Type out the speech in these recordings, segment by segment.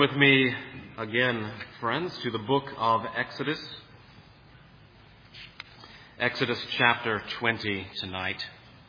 With me again, friends, to the book of Exodus. Exodus chapter 20 tonight.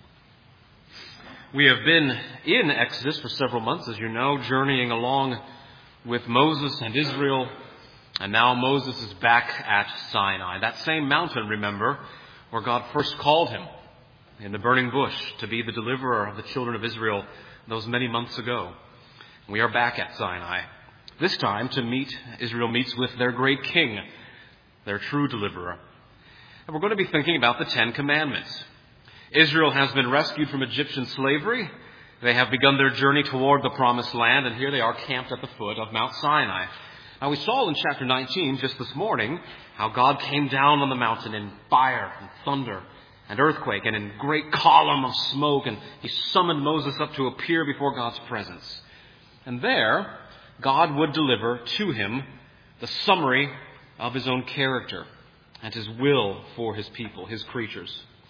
We have been in Exodus for several months, as you know, journeying along with Moses and Israel. And now Moses is back at Sinai, that same mountain, remember, where God first called him in the burning bush to be the deliverer of the children of Israel those many months ago. We are back at Sinai. This time Israel meets with their great king, their true deliverer. And we're going to be thinking about the Ten Commandments. Israel has been rescued from Egyptian slavery. They have begun their journey toward the Promised Land, and here they are camped at the foot of Mount Sinai. Now we saw in chapter 19 just this morning how God came down on the mountain in fire and thunder and earthquake and in great column of smoke, and he summoned Moses up to appear before God's presence. And there, God would deliver to him the summary of his own character and his will for his people, his creatures.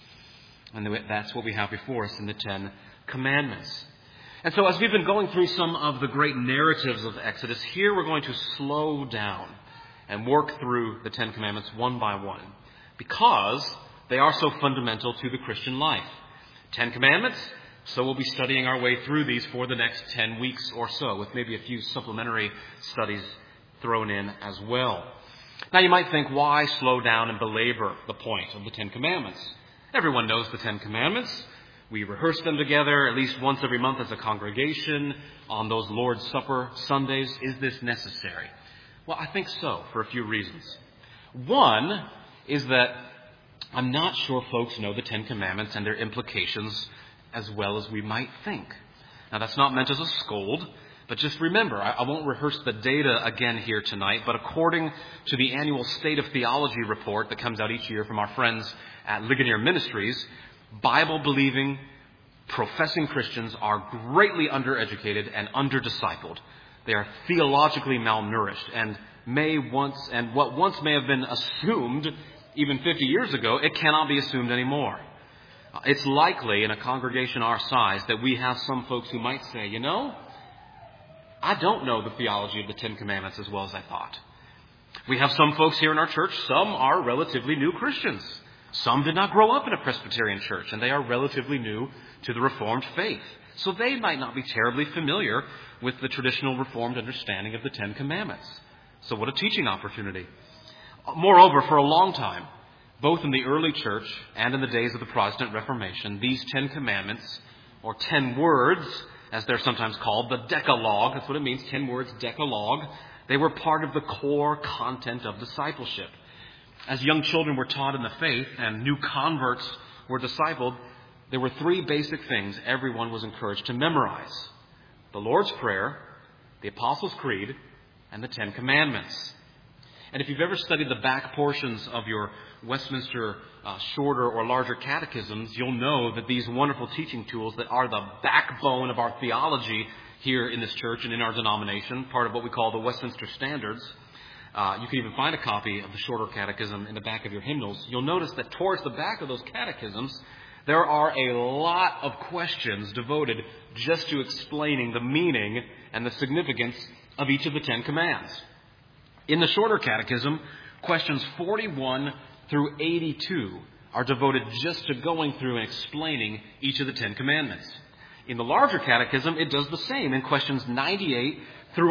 And that's what we have before us in the Ten Commandments. And so as we've been going through some of the great narratives of Exodus, here we're going to slow down and work through the Ten Commandments one by one, because they are so fundamental to the Christian life. 10 Commandments. So we'll be studying our way through these for the next 10 weeks or so, with maybe a few supplementary studies thrown in as well. Now you might think, why slow down and belabor the point of the Ten Commandments? Everyone knows the Ten Commandments. We rehearse them together at least once every month as a congregation on those Lord's Supper Sundays. Is this necessary? Well, I think so, for a few reasons. One is that I'm not sure folks know the Ten Commandments and their implications as well as we might think. Now, that's not meant as a scold, but just remember, I won't rehearse the data again here tonight, but according to the annual State of Theology report that comes out each year from our friends at Ligonier Ministries, Bible-believing, professing Christians are greatly undereducated and under-discipled. They are theologically malnourished, and what once may have been assumed even 50 years ago, it cannot be assumed anymore. It's likely in a congregation our size that we have some folks who might say, I don't know the theology of the Ten Commandments as well as I thought. We have some folks here in our church, some are relatively new Christians. Some did not grow up in a Presbyterian church, and they are relatively new to the Reformed faith. So they might not be terribly familiar with the traditional Reformed understanding of the Ten Commandments. So what a teaching opportunity. Moreover, for a long time, both in the early church and in the days of the Protestant Reformation, these 10 commandments, or 10 words, as they're sometimes called, the Decalogue, that's what it means, 10 words, Decalogue, they were part of the core content of discipleship. As young children were taught in the faith and new converts were discipled, there were 3 basic things everyone was encouraged to memorize: the Lord's Prayer, the Apostles' Creed, and the 10 Commandments. And if you've ever studied the back portions of your Westminster shorter or larger catechisms, you'll know that these wonderful teaching tools that are the backbone of our theology here in this church and in our denomination, part of what we call the Westminster Standards. You can even find a copy of the shorter catechism in the back of your hymnals. You'll notice that towards the back of those catechisms, there are a lot of questions devoted just to explaining the meaning and the significance of each of the 10 commands. In the shorter catechism, questions 41 through 82 are devoted just to going through and explaining each of the 10 commandments. In the larger catechism, it does the same in questions 98 through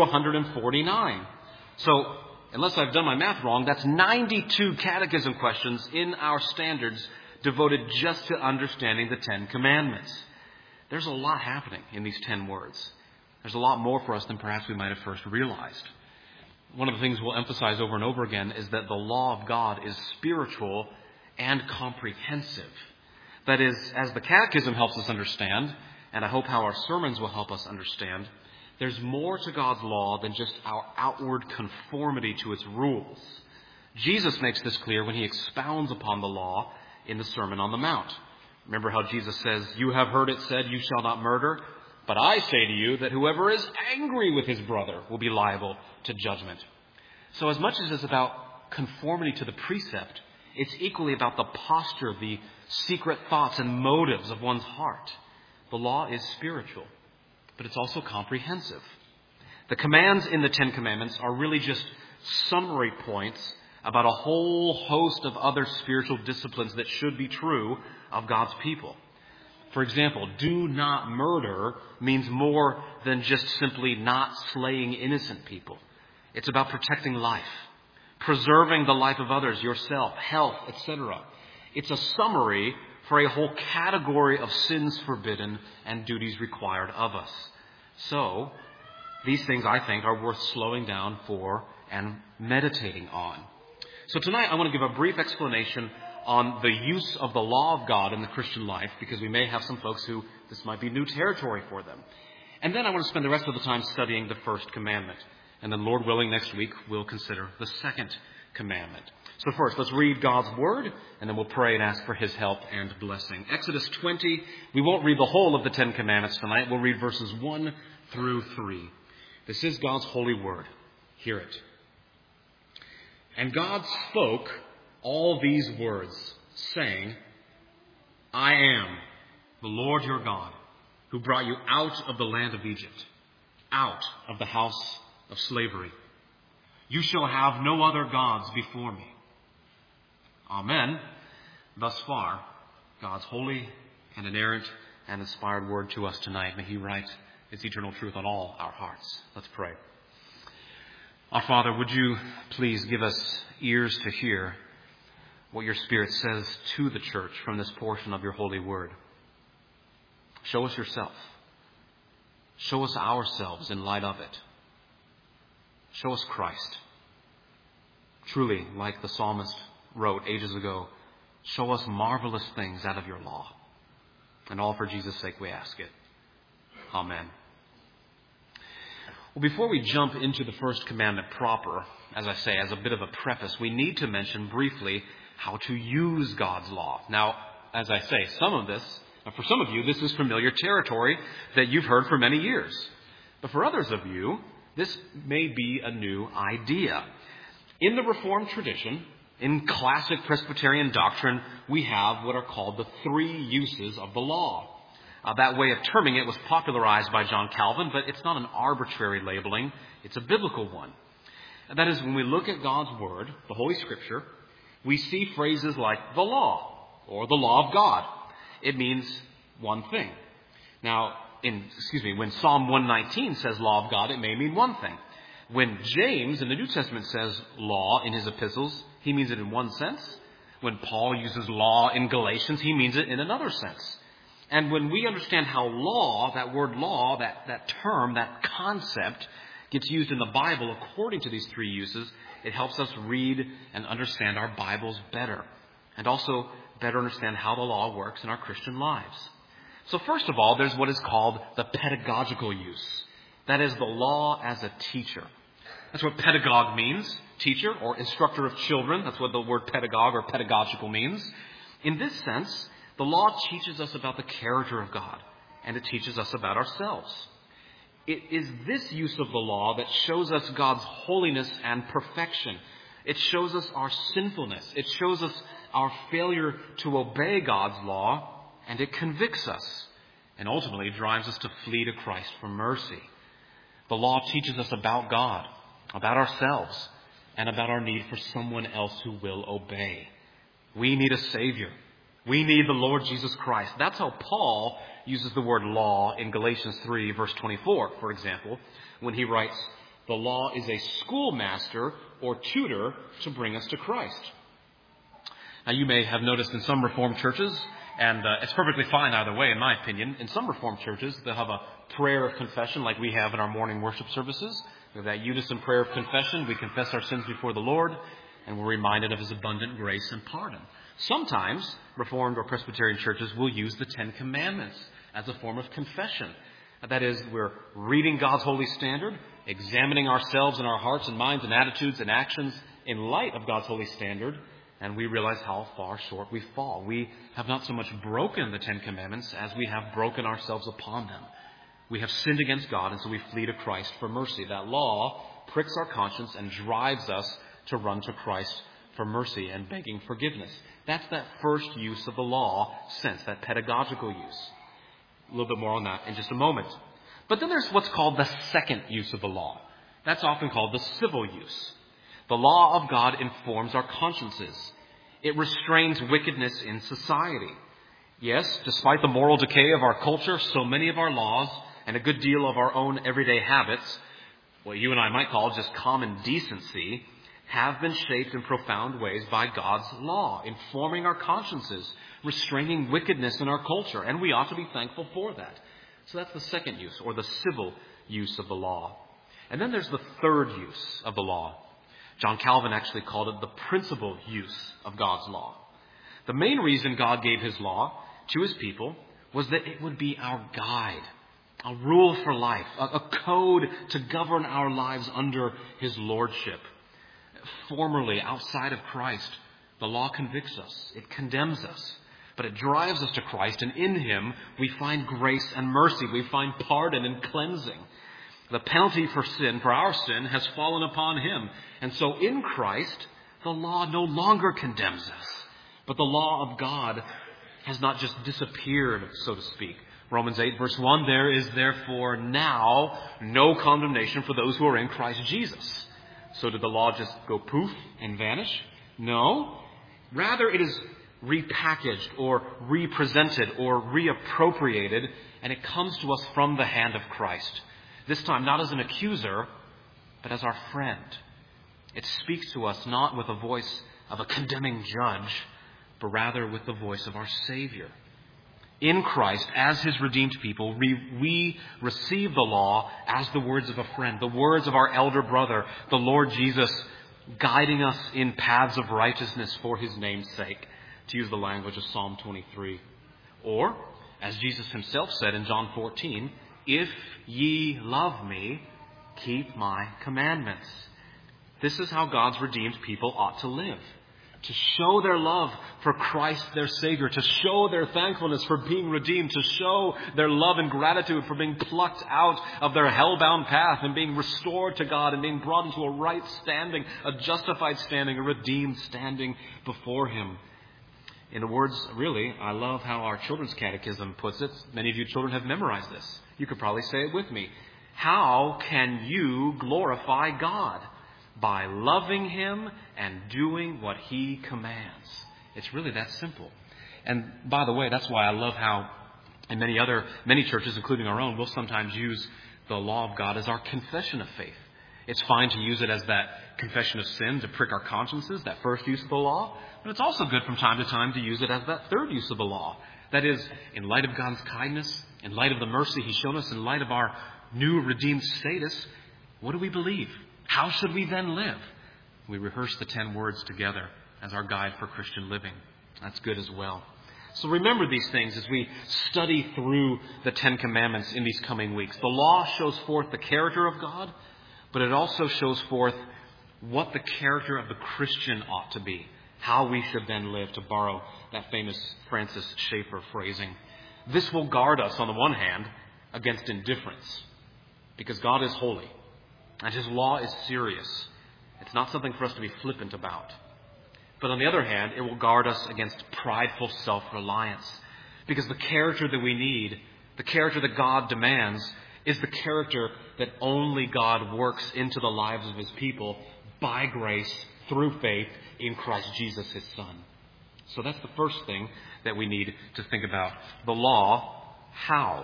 149. So, unless I've done my math wrong, that's 92 catechism questions in our standards devoted just to understanding the 10 commandments. There's a lot happening in these 10 words. There's a lot more for us than perhaps we might have first realized. One of the things we'll emphasize over and over again is that the law of God is spiritual and comprehensive. That is, as the Catechism helps us understand, and I hope how our sermons will help us understand, there's more to God's law than just our outward conformity to its rules. Jesus makes this clear when he expounds upon the law in the Sermon on the Mount. Remember how Jesus says, "You have heard it said, you shall not murder. But I say to you that whoever is angry with his brother will be liable to judgment." So as much as it's about conformity to the precept, it's equally about the posture, the secret thoughts and motives of one's heart. The law is spiritual, but it's also comprehensive. The commands in the Ten Commandments are really just summary points about a whole host of other spiritual disciplines that should be true of God's people. For example, do not murder means more than just simply not slaying innocent people. It's about protecting life, preserving the life of others, yourself, health, etc. It's a summary for a whole category of sins forbidden and duties required of us. So, these things, I think, are worth slowing down for and meditating on. So tonight I want to give a brief explanation on the use of the law of God in the Christian life, because we may have some folks who this might be new territory for them. And then I want to spend the rest of the time studying the first commandment. And then, Lord willing, next week we'll consider the second commandment. So first, let's read God's Word, and then we'll pray and ask for His help and blessing. Exodus 20, we won't read the whole of the Ten Commandments tonight. We'll read verses 1 through 3. This is God's holy Word. Hear it. And God spoke all these words, saying, I am the Lord your God, who brought you out of the land of Egypt, out of the house of slavery. You shall have no other gods before me. Amen. Thus far, God's holy and inerrant and inspired word to us tonight. May He write its eternal truth on all our hearts. Let's pray. Our Father, would you please give us ears to hear what your Spirit says to the church from this portion of your holy word. Show us yourself. Show us ourselves in light of it. Show us Christ. Truly, like the psalmist wrote ages ago, show us marvelous things out of your law. And all for Jesus' sake we ask it. Amen. Well, before we jump into the first commandment proper, as I say, as a bit of a preface, we need to mention briefly how to use God's law. Now, as I say, for some of you, this is familiar territory that you've heard for many years. But for others of you, this may be a new idea. In the Reformed tradition, in classic Presbyterian doctrine, we have what are called the three uses of the law. That way of terming it was popularized by John Calvin, but it's not an arbitrary labeling. It's a biblical one. And that is, when we look at God's Word, the Holy Scripture, we see phrases like the law or the law of God. It means one thing. Now, when Psalm 119 says law of God, it may mean one thing. When James in the New Testament says law in his epistles, he means it in one sense. When Paul uses law in Galatians, he means it in another sense. And when we understand how law, that word law, that term, that concept, gets used in the Bible according to these three uses, it helps us read and understand our Bibles better, and also better understand how the law works in our Christian lives. So first of all, there's what is called the pedagogical use. That is the law as a teacher. That's what pedagogue means, teacher or instructor of children. That's what the word pedagogue or pedagogical means. In this sense, the law teaches us about the character of God, and it teaches us about ourselves. It is this use of the law that shows us God's holiness and perfection. It shows us our sinfulness. It shows us our failure to obey God's law, and it convicts us and ultimately drives us to flee to Christ for mercy. The law teaches us about God, about ourselves, and about our need for someone else who will obey. We need a Savior. We need the Lord Jesus Christ. That's how Paul uses the word law in Galatians 3, verse 24, for example, when he writes, the law is a schoolmaster or tutor to bring us to Christ. Now, you may have noticed in some Reformed churches, and it's perfectly fine either way, in my opinion, in some Reformed churches, they'll have a prayer of confession like we have in our morning worship services. We have that unison prayer of confession. We confess our sins before the Lord, and we're reminded of His abundant grace and pardon. Sometimes Reformed or Presbyterian churches will use the Ten Commandments as a form of confession. That is, we're reading God's holy standard, examining ourselves and our hearts and minds and attitudes and actions in light of God's holy standard, and we realize how far short we fall. We have not so much broken the Ten Commandments as we have broken ourselves upon them. We have sinned against God, and so we flee to Christ for mercy. That law pricks our conscience and drives us to run to Christ for mercy and begging forgiveness. That's that first use of the law sense, that pedagogical use. A little bit more on that in just a moment. But then there's what's called the second use of the law. That's often called the civil use. The law of God informs our consciences. It restrains wickedness in society. Yes, despite the moral decay of our culture, so many of our laws and a good deal of our own everyday habits, what you and I might call just common decency, have been shaped in profound ways by God's law, informing our consciences, restraining wickedness in our culture, and we ought to be thankful for that. So that's the second use, or the civil use of the law. And then there's the third use of the law. John Calvin actually called it the principal use of God's law. The main reason God gave his law to his people was that it would be our guide, a rule for life, a code to govern our lives under his lordship. Formerly, outside of Christ, the law convicts us, it condemns us, but it drives us to Christ, and in him we find grace and mercy, we find pardon and cleansing. The penalty for sin, for our sin, has fallen upon him. And so in Christ, the law no longer condemns us. But the law of God has not just disappeared, so to speak. Romans 8 verse 1, there is therefore now no condemnation for those who are in Christ Jesus. So did the law just go poof and vanish? No. Rather, it is repackaged or represented or reappropriated, and it comes to us from the hand of Christ. This time, not as an accuser, but as our friend. It speaks to us not with the voice of a condemning judge, but rather with the voice of our Savior. In Christ, as his redeemed people, we receive the law as the words of a friend, the words of our elder brother, the Lord Jesus, guiding us in paths of righteousness for his name's sake, to use the language of Psalm 23. Or, as Jesus himself said in John 14, if ye love me, keep my commandments. This is how God's redeemed people ought to live. To show their love for Christ, their Savior. To show their thankfulness for being redeemed. To show their love and gratitude for being plucked out of their hell-bound path and being restored to God and being brought into a right standing, a justified standing, a redeemed standing before him. In the words, really, I love how our children's catechism puts it. Many of you children have memorized this. You could probably say it with me. How can you glorify God? By loving him and doing what he commands. It's really that simple. And by the way, that's why I love how in many churches, including our own, we'll sometimes use the law of God as our confession of faith. It's fine to use it as that confession of sin to prick our consciences, that first use of the law. But it's also good from time to time to use it as that third use of the law. That is, in light of God's kindness, in light of the mercy he's shown us, in light of our new redeemed status, what do we believe? How should we then live? We rehearse the 10 words together as our guide for Christian living. That's good as well. So remember these things as we study through the 10 Commandments in these coming weeks. The law shows forth the character of God, but it also shows forth what the character of the Christian ought to be. How we should then live, to borrow that famous Francis Schaeffer phrasing. This will guard us, on the one hand, against indifference, because God is holy. And his law is serious. It's not something for us to be flippant about. But on the other hand, it will guard us against prideful self-reliance. Because the character that we need, the character that God demands, is the character that only God works into the lives of his people by grace, through faith in Christ Jesus, his Son. So that's the first thing that we need to think about. The law, how?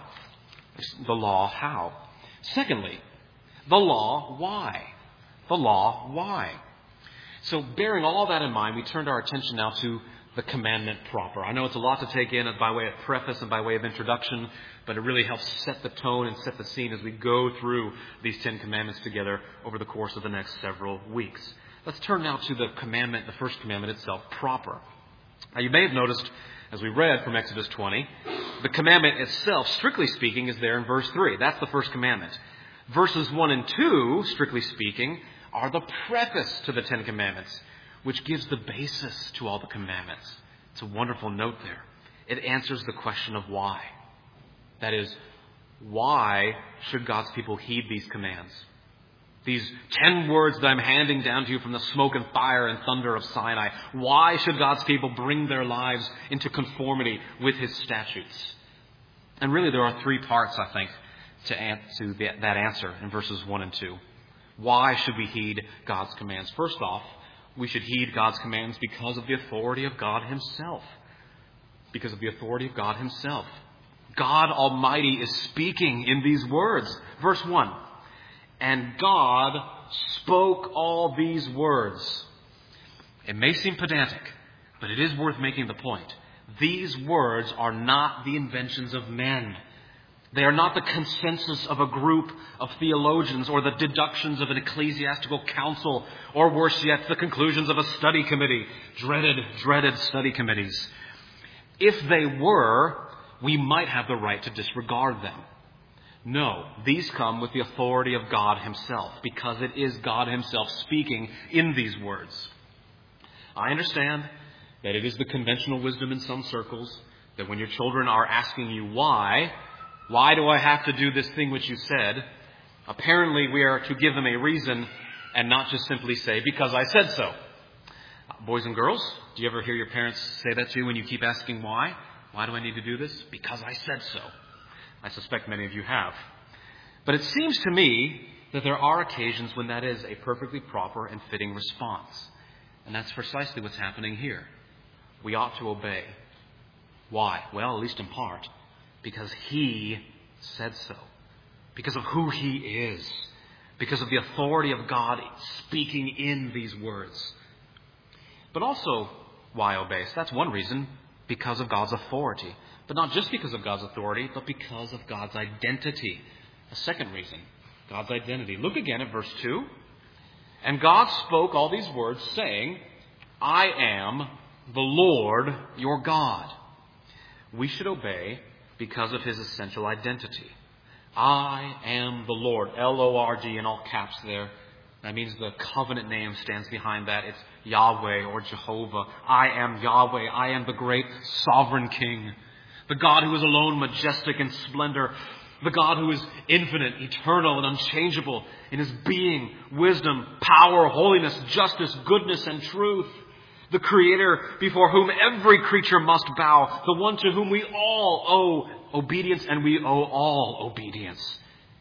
The law, how? Secondly, the law, why? The law, why? So bearing all that in mind, we turned our attention now to the commandment proper. I know it's a lot to take in by way of preface and by way of introduction, but it really helps set the tone and set the scene as we go through these 10 commandments together over the course of the next several weeks. Let's turn now to the commandment, the first commandment itself, proper. Now you may have noticed, as we read from Exodus 20, the commandment itself, strictly speaking, is there in verse 3. That's the first commandment. Verses 1 and 2, strictly speaking, are the preface to the 10 Commandments, which gives the basis to all the commandments. It's a wonderful note there. It answers the question of why. That is, why should God's people heed these commands? These 10 words that I'm handing down to you from the smoke and fire and thunder of Sinai. Why should God's people bring their lives into conformity with his statutes? And really there are 3 parts, I think, to that answer in verses 1 and 2. Why should we heed God's commands? First off, we should heed God's commands because of the authority of God Himself. Because of the authority of God Himself. God Almighty is speaking in these words. Verse 1. And God spoke all these words. It may seem pedantic, but it is worth making the point. These words are not the inventions of men. They are not the consensus of a group of theologians or the deductions of an ecclesiastical council, or worse yet, the conclusions of a study committee. Dreaded study committees. If they were, we might have the right to disregard them. No, these come with the authority of God Himself, because it is God Himself speaking in these words. I understand that it is the conventional wisdom in some circles that when your children are asking you why do I have to do this thing which you said, apparently we are to give them a reason and not just simply say, because I said so. Boys and girls, do you ever hear your parents say that to you when you keep asking why? Why do I need to do this? Because I said so. I suspect many of you have. But it seems to me that there are occasions when that is a perfectly proper and fitting response. And that's precisely what's happening here. We ought to obey. Why? Well, at least in part, because He said so. Because of who He is. Because of the authority of God speaking in these words. But also, why obey? So that's one reason, because of God's authority. But not just because of God's authority, but because of God's identity. A second reason, God's identity. Look again at verse 2. And God spoke all these words, saying, I am the Lord your God. We should obey because of His essential identity. I am the Lord. L-O-R-D in all caps there. That means the covenant name stands behind that. It's Yahweh or Jehovah. I am Yahweh. I am the great sovereign King. The God who is alone majestic in splendor. The God who is infinite, eternal, and unchangeable in His being, wisdom, power, holiness, justice, goodness, and truth. The Creator before whom every creature must bow. The one to whom we all owe obedience, and we owe all obedience.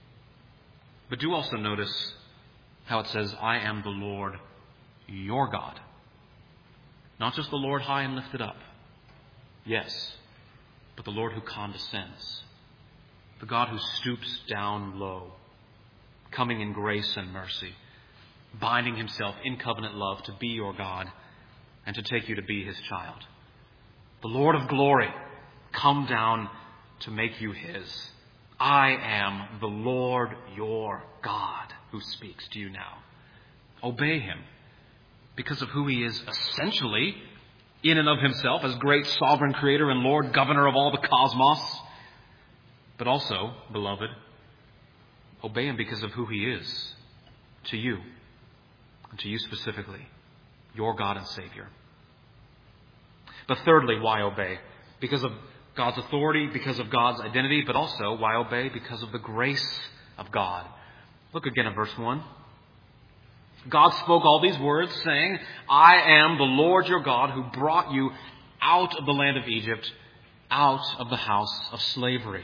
But do also notice how it says, I am the Lord your God. Not just the Lord high and lifted up. Yes, but the Lord who condescends. The God who stoops down low, coming in grace and mercy, binding Himself in covenant love to be your God and to take you to be His child. The Lord of glory, come down to make you His. I am the Lord your God who speaks to you now. Obey Him because of who He is essentially in and of Himself as great sovereign Creator and Lord, governor of all the cosmos. But also, beloved, obey Him because of who He is to you, and to you specifically, your God and Savior. But thirdly, why obey? Because of God's authority, because of God's identity, but also why obey? Because of the grace of God. Look again at verse 1. God spoke all these words, saying, I am the Lord your God who brought you out of the land of Egypt, out of the house of slavery.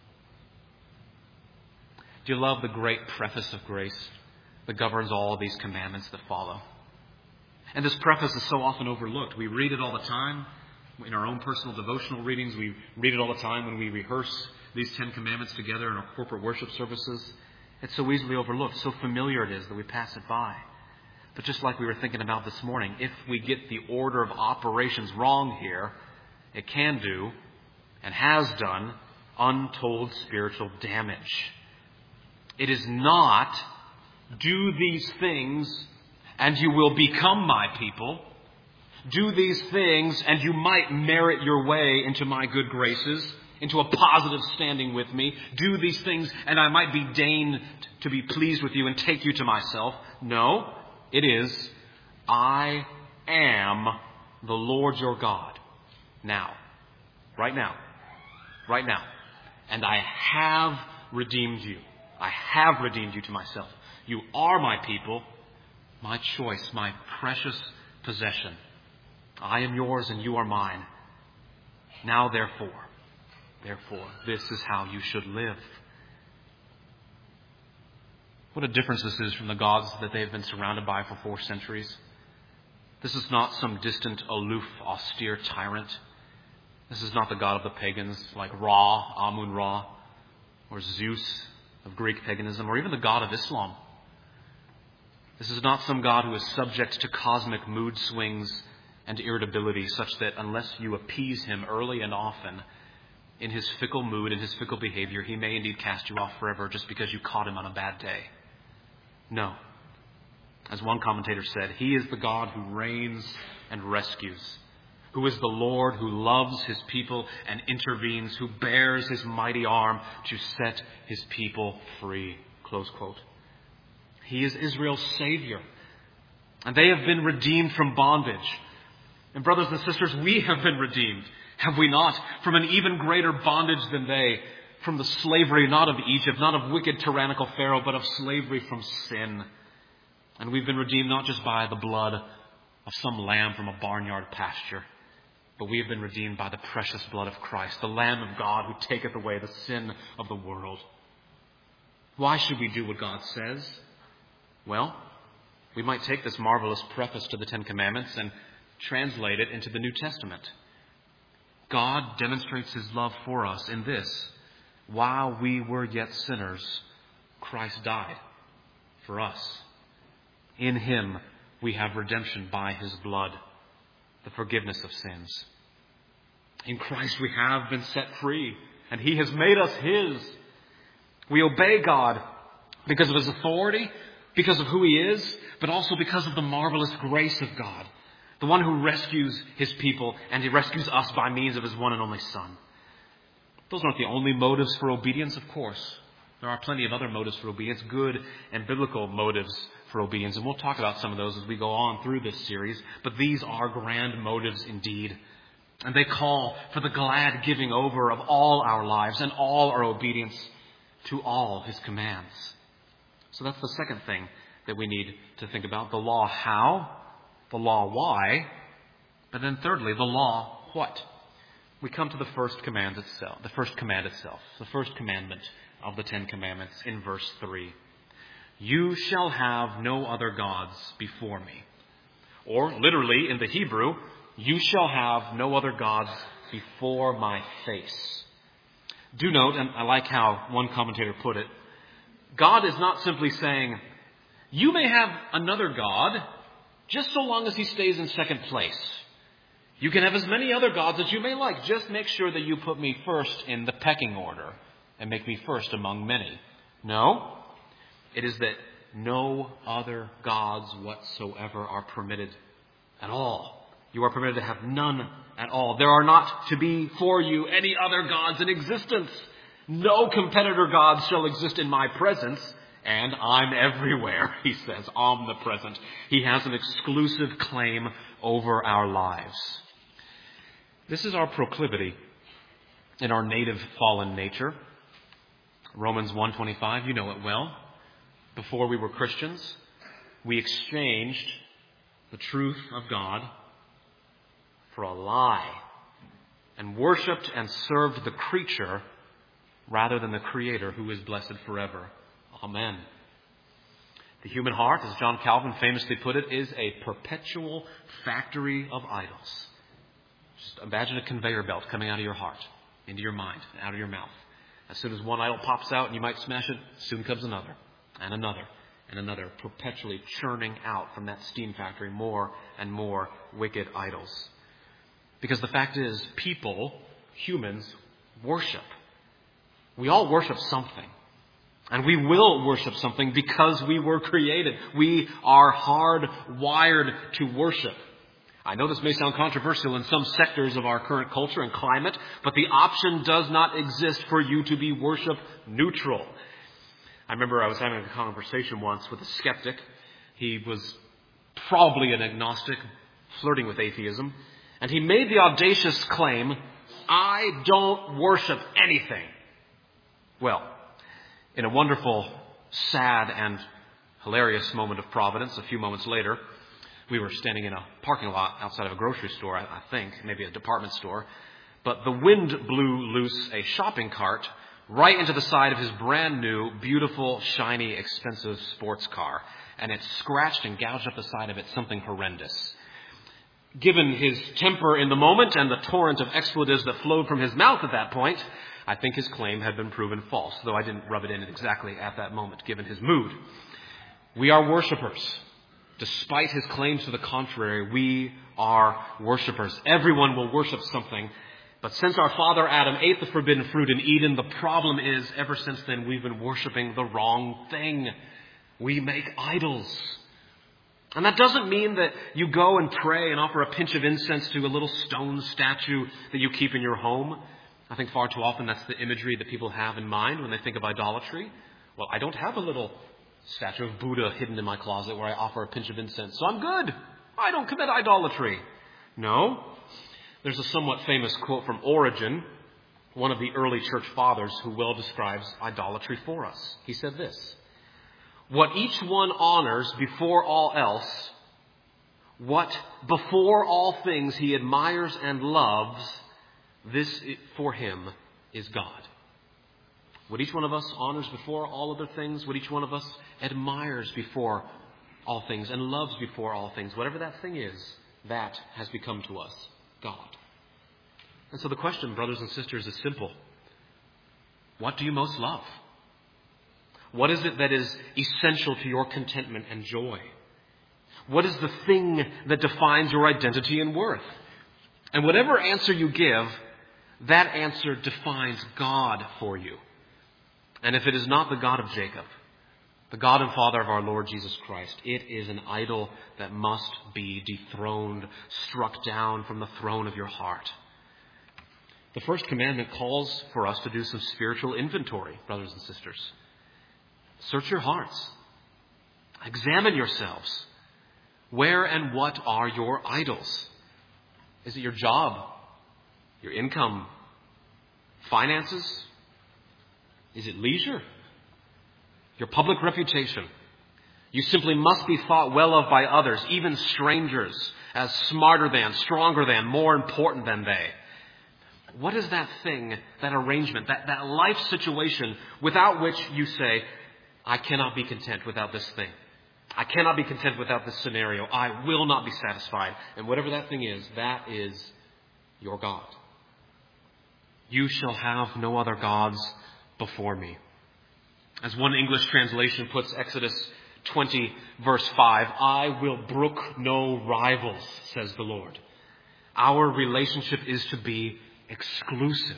Do you love the great preface of grace that governs all of these commandments that follow? And this preface is so often overlooked. We read it all the time in our own personal devotional readings. We read it all the time when we rehearse these 10 commandments together in our corporate worship services. It's so easily overlooked. So familiar it is that we pass it by. But just like we were thinking about this morning, if we get the order of operations wrong here, it can do, and has done, untold spiritual damage. It is not, do these things and you will become my people. Do these things and you might merit your way into my good graces, into a positive standing with me. Do these things and I might be deigned to be pleased with you and take you to myself. No, it is, I am the Lord your God. Now. Right now. And I have redeemed you. I have redeemed you to myself. You are my people, my choice, my precious possession. I am yours and you are mine. Now therefore, this is how you should live. What a difference this is from the gods that they have been surrounded by for 4 centuries. This is not some distant, aloof, austere tyrant. This is not the god of the pagans like Ra, Amun-Ra, or Zeus of Greek paganism, or even the god of Islam. This is not some god who is subject to cosmic mood swings and irritability, such that unless you appease him early and often, in his fickle mood and his fickle behavior, he may indeed cast you off forever just because you caught him on a bad day. No. As one commentator said, he is the God who reigns and rescues, who is the Lord who loves his people and intervenes, who bears his mighty arm to set his people free. Close quote. He is Israel's Savior, and they have been redeemed from bondage. And brothers and sisters, we have been redeemed, have we not, from an even greater bondage than they, from the slavery not of Egypt, not of wicked tyrannical Pharaoh, but of slavery from sin. And we've been redeemed not just by the blood of some lamb from a barnyard pasture, but we have been redeemed by the precious blood of Christ, the Lamb of God who taketh away the sin of the world. Why should we do what God says? Well, we might take this marvelous preface to the Ten Commandments and translate it into the New Testament. God demonstrates his love for us in this: while we were yet sinners, Christ died for us. In him we have redemption by his blood, the forgiveness of sins. In Christ we have been set free, and he has made us his. We obey God because of his authority, because of who he is, but also because of the marvelous grace of God, the one who rescues his people, and he rescues us by means of his one and only Son. Those aren't the only motives for obedience, of course. There are plenty of other motives for obedience, good and biblical motives for obedience, and we'll talk about some of those as we go on through this series. But these are grand motives indeed, and they call for the glad giving over of all our lives and all our obedience to all his commands. So that's the second thing that we need to think about: the law how, the law why, but then thirdly, the law what. We come to the first command itself, the first commandment of the Ten Commandments in verse 3. You shall have no other gods before me. Or literally in the Hebrew, you shall have no other gods before my face. Do note, and I like how one commentator put it, God is not simply saying, you may have another God just so long as he stays in second place. You can have as many other gods as you may like. Just make sure that you put me first in the pecking order and make me first among many. No, it is that no other gods whatsoever are permitted at all. You are permitted to have none at all. There are not to be for you any other gods in existence. No competitor gods shall exist in my presence, and I'm everywhere, he says, omnipresent. He has an exclusive claim over our lives. This is our proclivity in our native fallen nature. Romans 1:25, you know it well. Before we were Christians, we exchanged the truth of God for a lie and worshipped and served the creature rather than the Creator, who is blessed forever. Amen. The human heart, as John Calvin famously put it, is a perpetual factory of idols. Just imagine a conveyor belt coming out of your heart, into your mind, and out of your mouth. As soon as one idol pops out and you might smash it, soon comes another, and another, and another, perpetually churning out from that steam factory more and more wicked idols. Because the fact is, people, humans, worship. We all worship something. And we will worship something because we were created. We are hardwired to worship. I know this may sound controversial in some sectors of our current culture and climate, but the option does not exist for you to be worship neutral. I remember I was having a conversation once with a skeptic. He was probably an agnostic, flirting with atheism, and he made the audacious claim, I don't worship anything. Well, in a wonderful, sad, and hilarious moment of providence, a few moments later, we were standing in a parking lot outside of a grocery store, I think, maybe a department store, but the wind blew loose a shopping cart right into the side of his brand new, beautiful, shiny, expensive sports car. And it scratched and gouged up the side of it something horrendous. Given his temper in the moment and the torrent of expletives that flowed from his mouth at that point, I think his claim had been proven false, though I didn't rub it in exactly at that moment, given his mood. We are worshipers. Despite his claims to the contrary, we are worshipers. Everyone will worship something. But since our father Adam ate the forbidden fruit in Eden, the problem is, ever since then, we've been worshiping the wrong thing. We make idols. And that doesn't mean that you go and pray and offer a pinch of incense to a little stone statue that you keep in your home. I think far too often that's the imagery that people have in mind when they think of idolatry. Well, I don't have a little statue of Buddha hidden in my closet where I offer a pinch of incense, so I'm good. I don't commit idolatry. No. There's a somewhat famous quote from Origen, one of the early church fathers, who well describes idolatry for us. He said this: "What each one honors before all else, what before all things he admires and loves, this for him is God." What each one of us honors before all other things, what each one of us admires before all things and loves before all things, whatever that thing is, that has become to us God. And so the question, brothers and sisters, is simple. What do you most love? What is it that is essential to your contentment and joy? What is the thing that defines your identity and worth? And whatever answer you give, that answer defines God for you. And if it is not the God of Jacob, the God and Father of our Lord Jesus Christ, it is an idol that must be dethroned, struck down from the throne of your heart. The first commandment calls for us to do some spiritual inventory, brothers and sisters. Search your hearts. Examine yourselves. Where and what are your idols? Is it your job, your income, finances? Is it leisure? Your public reputation? You simply must be thought well of by others, even strangers, as smarter than, stronger than, more important than they. What is that thing, that arrangement, that life situation without which you say, I cannot be content without this thing. I cannot be content without this scenario. I will not be satisfied. And whatever that thing is, that is your God. You shall have no other gods before me. As one English translation puts Exodus 20, verse 5, I will brook no rivals, says the Lord. Our relationship is to be exclusive.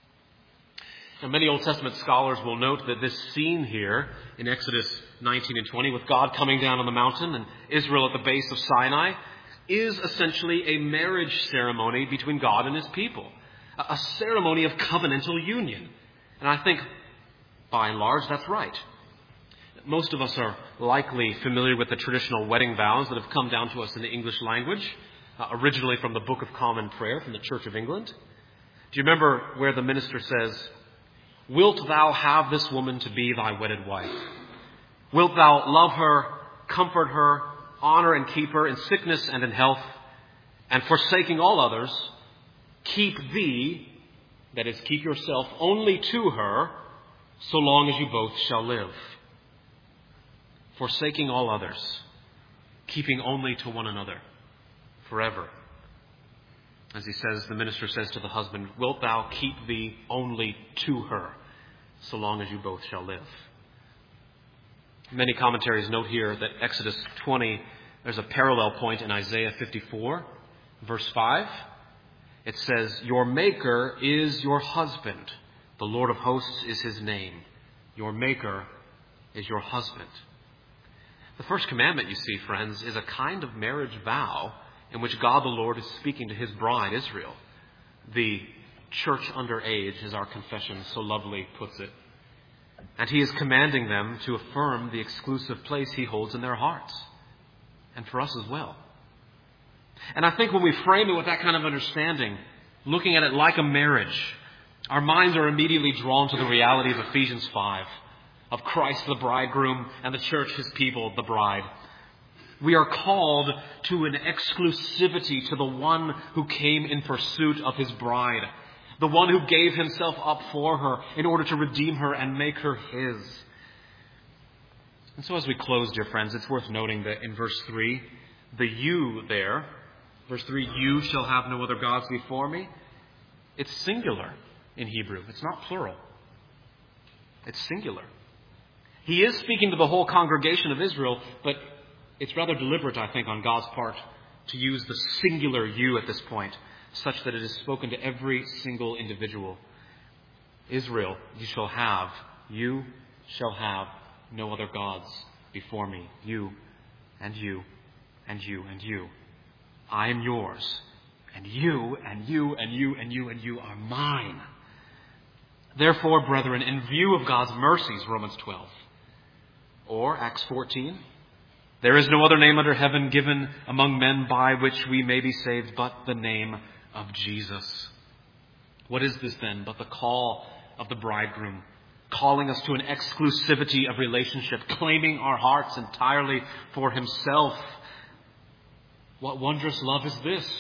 Now, many Old Testament scholars will note that this scene here in Exodus 19 and 20, with God coming down on the mountain and Israel at the base of Sinai, is essentially a marriage ceremony between God and his people, a ceremony of covenantal union. And I think, by and large, that's right. Most of us are likely familiar with the traditional wedding vows that have come down to us in the English language, originally from the Book of Common Prayer from the Church of England. Do you remember where the minister says, Wilt thou have this woman to be thy wedded wife? Wilt thou love her, comfort her, honor and keep her in sickness and in health, and forsaking all others, keep thee, that is, keep yourself only to her, so long as you both shall live. Forsaking all others, keeping only to one another, forever. As he says, the minister says to the husband, Wilt thou keep thee only to her, so long as you both shall live? Many commentaries note here that Exodus 20, there's a parallel point in Isaiah 54, verse 5. It says, Your Maker is your husband. The Lord of hosts is his name. Your Maker is your husband. The first commandment, you see, friends, is a kind of marriage vow in which God the Lord is speaking to his bride, Israel. The church under age, as our confession so lovely puts it. And he is commanding them to affirm the exclusive place he holds in their hearts. And for us as well. And I think when we frame it with that kind of understanding, looking at it like a marriage, our minds are immediately drawn to the reality of Ephesians 5, of Christ the bridegroom and the church, his people, the bride. We are called to an exclusivity to the one who came in pursuit of his bride. the one who gave himself up for her in order to redeem her and make her his. And so as we close, dear friends, it's worth noting that in verse 3, the you there, verse 3, you shall have no other gods before me. It's singular in Hebrew. It's not plural. It's singular. He is speaking to the whole congregation of Israel, but it's rather deliberate, I think, on God's part to use the singular you at this point, such that it is spoken to every single individual. Israel, you shall have no other gods before me. You and you and you and you. I am yours. And you and you and you and you and you are mine. Therefore, brethren, in view of God's mercies, Romans 12, or Acts 14, there is no other name under heaven given among men by which we may be saved but the name of Jesus. What is this then but the call of the bridegroom, calling us to an exclusivity of relationship, claiming our hearts entirely for himself? What wondrous love is this?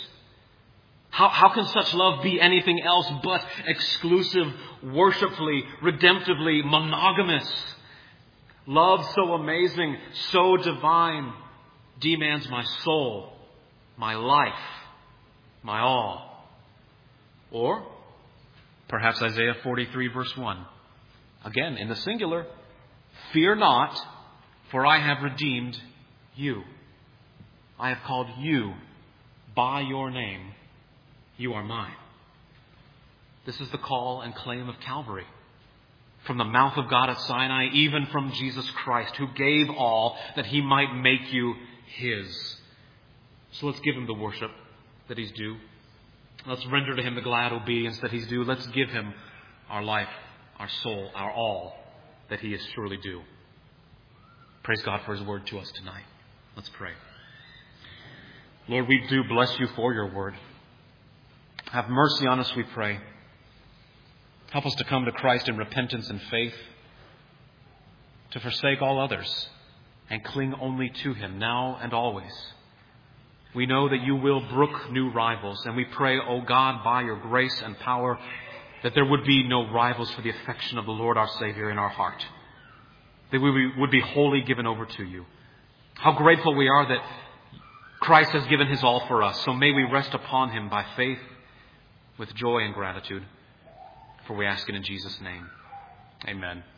How can such love be anything else but exclusive, worshipfully, redemptively, monogamous? Love so amazing, so divine, demands my soul, my life, my all. Or perhaps Isaiah 43 verse 1. Again, in the singular, fear not, for I have redeemed you. I have called you by your name. You are mine. This is the call and claim of Calvary. From the mouth of God at Sinai, even from Jesus Christ, who gave all that he might make you his. So let's give him the worship that he's due. Let's render to him the glad obedience that he's due. Let's give him our life, our soul, our all that he is surely due. Praise God for his word to us tonight. Let's pray. Lord, we do bless you for your word. Have mercy on us, we pray. Help us to come to Christ in repentance and faith, to forsake all others and cling only to him now and always. We know that you will brook new rivals, and we pray, O God, by your grace and power, that there would be no rivals for the affection of the Lord our Savior in our heart, that we would be wholly given over to you. How grateful we are that Christ has given his all for us, so may we rest upon him by faith with joy and gratitude. For we ask it in Jesus' name. Amen.